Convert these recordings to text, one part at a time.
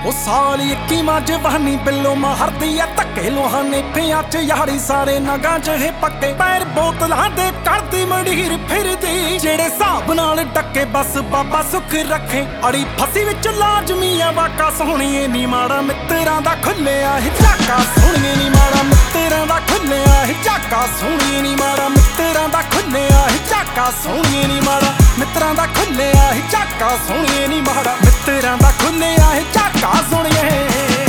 ਉਹ ਸਾਲ 21 ਮਾਂ ਜਵਾਨੀ ਬਿੱਲੋ ਮਾਰਦੀ ਐ ਧੱਕੇ ਲੋਹਾਂ ਨੇ ਪਿਆਂ ਚ ਯਾਰੀ ਸਾਰੇ ਨਗਾਂ ਚ ਇਹ ਪੱਕੇ ਪੈਰ ਬੋਤਲਾਂ ਦੇ ਕਰਦੀ ਮੰਡੀਰ ਫਿਰਦੀ ਜਿਹੜੇ ਹਿਸਾਬ ਨਾਲ ਡੱਕੇ ਬਸ ਬਾਬਾ ਸੁੱਖ ਰੱਖੇ ਅੜੀ ਫਸੀ ਵਿੱਚ ਲਾਜ਼ਮੀ ਆ ਵਾਕਾ ਸੋਹਣੀਏ ਨੀ ਮਾੜਾ ਮਿੱਤਰਾਂ ਦਾ ਖੁੱਲਿਆ ਇਹ ਝਾਕਾ ਸੋਹਣੀਏ ਨੀ ਮਾੜਾ ਮਿੱਤਰਾਂ ਦਾ ਖੁੱਲਿਆ ਇਹ ਝਾਕਾ ਸੋਹਣੀਏ ਨੀ ਮਾੜਾ ਮਿੱਤਰਾਂ ਦਾ ਖੁੱਲਿਆ ਇਹ ਝਾਕਾ ਸੋਹਣੀਏ ਨੀ ਮਾੜਾ ਮਿੱਤਰਾਂ ਦਾ ਖੁੱਲਿਆ ਇਹ ਝਾਕਾ ਸੋਹਣੀਏ ਨੀ ਮਾੜਾ ਮਿੱਤਰਾਂ ਦਾ ਖੁੱਲਿਆ ਇਹ ਝਾਕਾ ਸੋਹਣੀਏ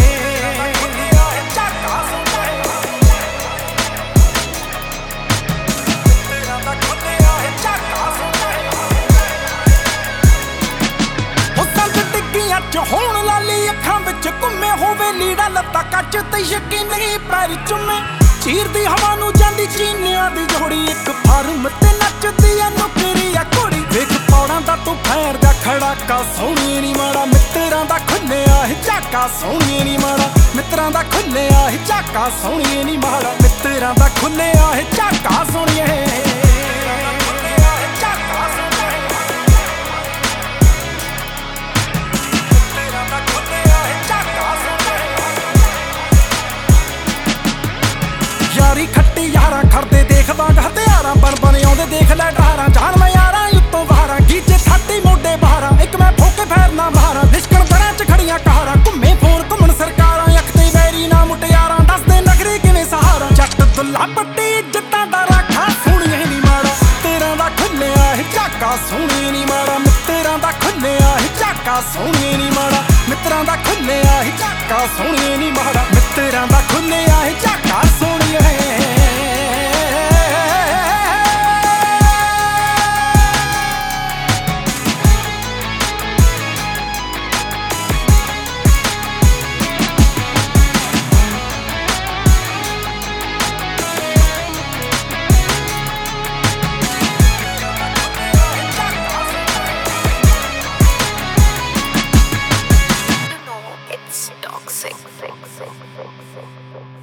ਹੋਣ ਲਾਲੀ ਅੱਖਾਂ ਵਿੱਚ ਘੁੰਮੇ ਹੋਵੇ ਲੀੜਾ ਲੱਤਾਂ ਕੱਚ ਤੇ ਯਕੀਨੀ ਪੈਰ ਚੁੰਮੇ ਚੀਰਦੀ ਹਵਾ ਨੂੰ ਜਾਂਦੀ ਚੀਨਿਆਂ ਦੀ ਜੋੜੀ ਇੱਕ ਫਾਰਮ ਤੇ ਨੱਚਦੀ ਐ ਨੁਕਰੀ ਆ ਕੁੜੀ ਵੇਖ ਪੌੜਾਂ ਦਾ ਤੂੰ ਫੈਰ ਦਾ ਖੜਾਕਾ ਸੋਹਣੀ ਨੀ ਮਾੜਾ ਮਿੱਤਰਾਂ ਦਾ ਖੁੱਲਿਆ ਇਹ ਝਾਕਾ ਸੋਹਣੀ ਨੀ ਮਾੜਾ ਮਿੱਤਰਾਂ ਦਾ ਖੁੱਲਿਆ ਇਹ ਝਾਕਾ ਸੋਹਣੀ ਨੀ ਮਾੜਾ ਮਿੱਤਰਾਂ ਦਾ ਖੁੱਲਿਆ ਇਹ ਝਾਕਾ ਸੋਹਣੀਏ ਯਾਰੀ ਖੱਟੀ ਯਾਰਾਂ ਖੜਦੇ ਦੇਖ ਵਾਂਗ ਹਥਿਆਰਾਂ ਬਣ ਆਉਂਦੇ ਦੇਖ ਲੈ ਡਾਰਾਂ ਜਾਣ ਮੈਂ ਯਾਰਾਂ ਉੱਤੋਂ ਬਾਹਰਾਂ ਗੀਜੇ ਸਾਡੀ ਮੋਢੇ ਬਾਹਰਾਂ ਇੱਕ ਮੈਂ ਫੋਕੇ ਫੈਰਨਾ ਮਾਰਾਂ ਲਿਸ਼ਕਣ ਦਰਾਂ ਚ ਖੜੀਆਂ ਕਹਾਰਾਂ ਘੁੰਮੇ ਫੋਨ ਘੁੰਮਣ ਸਰਕਾਰਾਂ ਅੱਖ ਤੇ ਵੈਰੀ ਨਾ ਮੁਟਿਆਰਾਂ ਦੱਸਦੇ ਨਗਰੀ ਕਿਵੇਂ ਸਹਾਰਾ ਜੱਟ ਦੁੱਲਾ ਪੱਟੀ ਇੱਜ਼ਤਾਂ ਦਾ ਰਾਖਾ ਸੋਹਣੀਏ ਨੀ ਮਾੜਾ ਤੇਰਾਂ ਦਾ ਖੁੱਲਿਆ ਇਹ ਝਾਕਾ ਸੋਹਣੀ ਨੀ ਮਾੜਾ ਮਿੱਤਰਾਂ ਦਾ ਖੁੱਲਿਆ ਇਹ ਝਾਕਾ ਸੋਹਣੀ ਨੀ ਮਾੜਾ ਮਿੱਤਰਾਂ ਦਾ ਖੁੱਲਿਆ ਇਹ ਝਾਕਾ ਸੋਹਣੀ ਨੀ ਮਾੜਾ ਮਿੱਤਰਾਂ ਦਾ ਖੁੱਲਿਆ ਇਹ ਝਾਕਾ ਸੋਹਣੀਏ It's toxic.